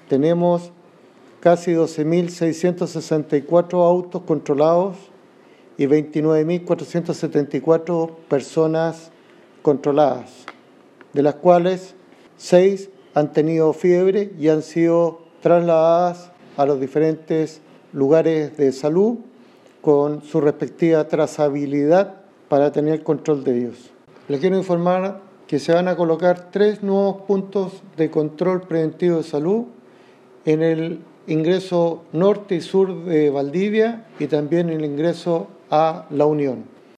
tenemos casi 12.664 autos controlados y 29.474 personas controladas, de las cuales 6 han tenido fiebre y han sido trasladadas a los diferentes lugares de salud con su respectiva trazabilidad para tener control de ellos. Les quiero informar que se van a colocar 3 nuevos puntos de control preventivo de salud en el ingreso norte y sur de Valdivia y también en el ingreso a La Unión.